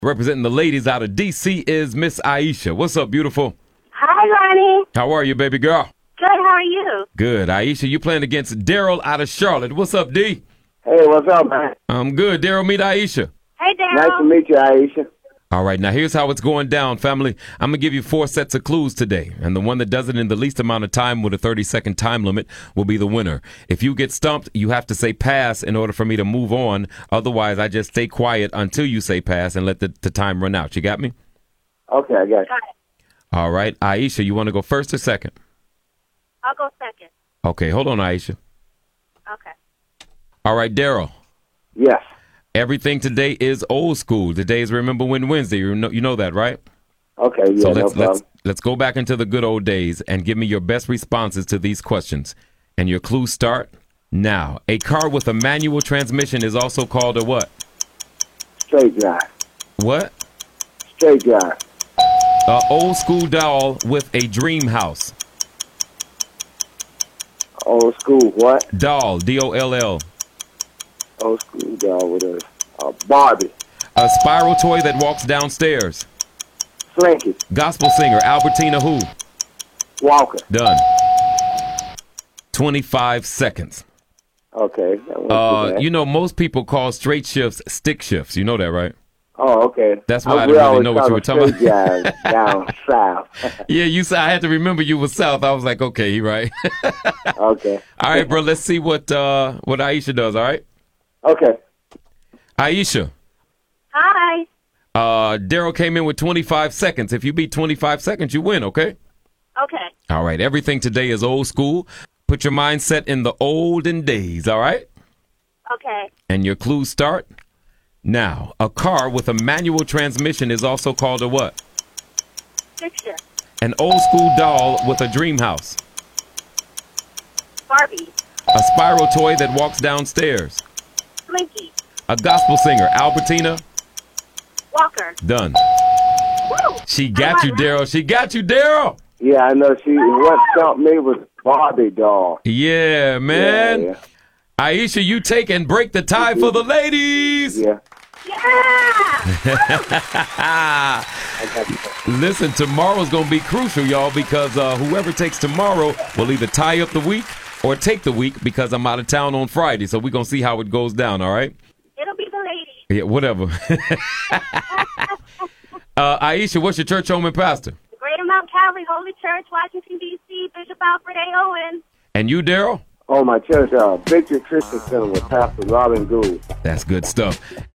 Representing the ladies out of D.C. is Miss Aisha. What's up, beautiful? Hi, Ronnie. How are you, baby girl? Good, how are you? Good. Aisha, you playing against Daryl out of Charlotte. What's up, D? Hey, what's up, man? I'm good. Daryl, meet Aisha. Hey, Daryl. Nice to meet you, Aisha. All right, now here's how it's going down, family. I'm going to give you 4 sets of clues today, and the one that does it in the least amount of time with a 30-second time limit will be the winner. If you get stumped, you have to say pass in order for me to move on. Otherwise, I just stay quiet until you say pass and let the time run out. You got me? Okay, I got you. Got it. All right, Aisha, you want to go first or second? I'll go second. Okay, hold on, Aisha. Okay. All right, Daryl. Yes. Everything today is old school. Today is Remember When Wednesday. You know that, right? Okay, yeah, So no problem. let's go back into the good old days and give me your best responses to these questions. And your clues start now. A car with a manual transmission is also called a what? Straight drive. What? Straight drive. A old school doll with a dream house. Old school what? Doll, D-O-L-L. Old school doll with a Barbie. A spiral toy that walks downstairs. Slinky. Gospel singer, Albertina who? Walker. Done. 25 seconds. Okay. That wasn't too bad. You know, most people call straight shifts stick shifts. You know that, right? Oh, okay. That's why I didn't really know what you were talking about. Down south. Yeah, you said I had to remember you were South. I was like, okay, he right. Okay. All right, bro. Let's see what Aisha does. All right, Okay. Aisha. Hi. Daryl came in with 25 seconds. If you beat 25 seconds, you win. Okay. Okay. All right. Everything today is old school. Put your mindset in the olden days. All right. Okay. And your clues start now. A car with a manual transmission is also called a what? Fixture. An old school doll with a dream house. Barbie. A spiral toy that walks downstairs. Slinky. A gospel singer, Albertina. Walker. Done. Woo! She got you, Daryl. She got you, Daryl. Yeah, I know. What stumped me was Barbie doll. Yeah, man. Yeah. Aisha, you take and break the tie for the ladies. Yeah. Yeah! I got you. Listen, tomorrow's going to be crucial, y'all, because whoever takes tomorrow will either tie up the week or take the week because I'm out of town on Friday. So we're going to see how it goes down, all right? It'll be the lady. Yeah, whatever. Aisha, what's your church home and pastor? The Greater Mount Calvary Holy Church, Washington, D.C., Bishop Alfred A. Owen. And you, Daryl? Oh, my church, Victory Christian Center with Pastor Robin Gould. That's good stuff.